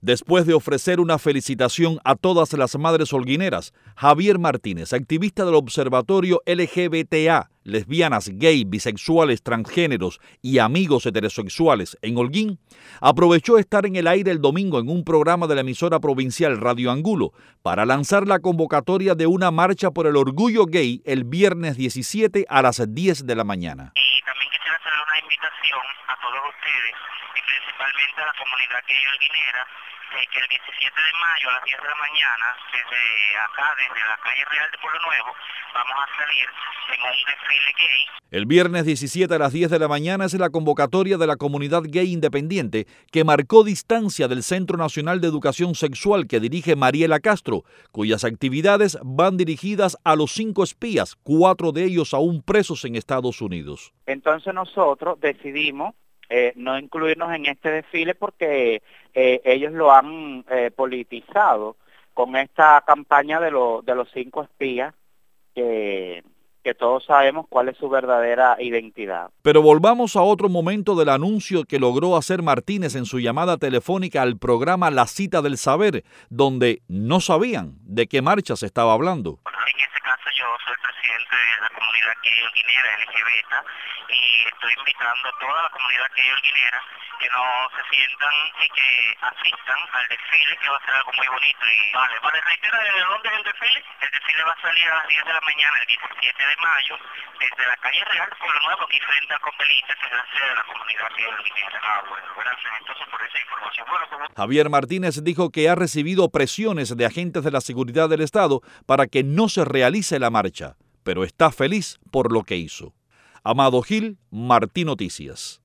Después de ofrecer una felicitación a todas las madres holguineras, Javier Martínez, activista del Observatorio LGBTA, lesbianas, gay, bisexuales, transgéneros y amigos heterosexuales en Holguín, aprovechó estar en el aire el domingo en un programa de la emisora provincial Radio Angulo para lanzar la convocatoria de una marcha por el orgullo gay el viernes 17 a las 10 de la mañana. Y también quisiera hacer una invitación a todos ustedes y principalmente a la comunidad gay holguinera, que el 17 de mayo a las 10 de la mañana, desde acá, desde la calle Real de Pueblo Nuevo, vamos a salir en un desfile gay. El viernes 17 a las 10 de la mañana es la convocatoria de la comunidad gay independiente que marcó distancia del Centro Nacional de Educación Sexual que dirige Mariela Castro, cuyas actividades van dirigidas a los 5 espías, 4 de ellos aún presos en Estados Unidos. Entonces nosotros decidimos no incluirnos en este desfile porque ellos lo han politizado con esta campaña de los 5 espías que todos sabemos cuál es su verdadera identidad. Pero volvamos a otro momento del anuncio que logró hacer Martínez en su llamada telefónica al programa La Cita del Saber, donde no sabían de qué marcha se estaba hablando. En este caso yo soy presidente de la comunidad gay holguinera LGBT y estoy invitando a toda la comunidad gay holguinera que no se sientan y que asistan al desfile, que va a ser algo muy bonito. Y vale, reitera de dónde es el desfile. El desfile va a salir a las 10 de la mañana, el 17 de mayo, desde la calle Real, Pueblo Nuevo, aquí frente a Compelite, que es la sede de la comunidad gay holguinera. Bueno, gracias entonces por esa información. Javier Martínez dijo que ha recibido presiones de agentes de la seguridad del Estado para que no se realice la marcha, pero está feliz por lo que hizo. Amado Gil, Martí Noticias.